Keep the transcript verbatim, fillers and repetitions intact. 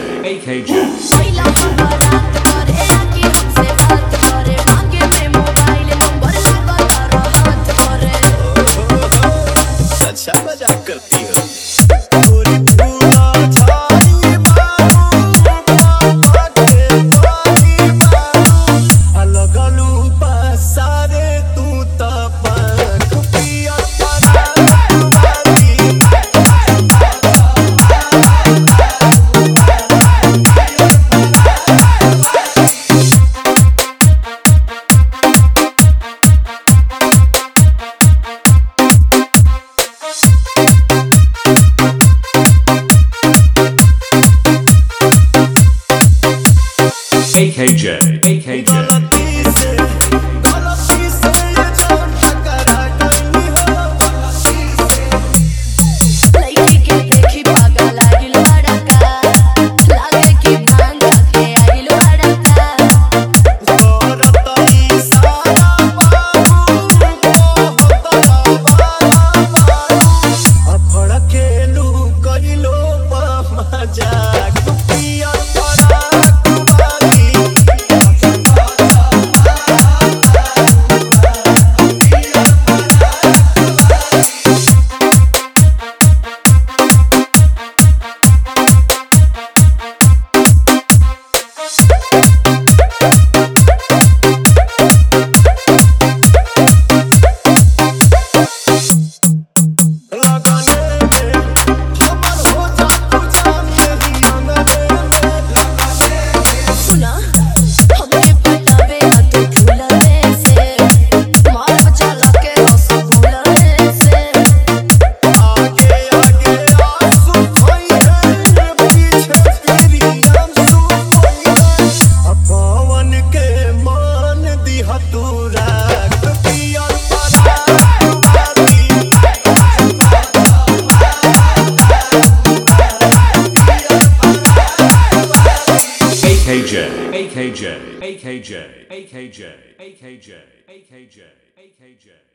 A K J. अच्छा मजाक करती हो। A K J. A K J. A K J, A K J, A K J, A K J, A K J, A K J, A K J.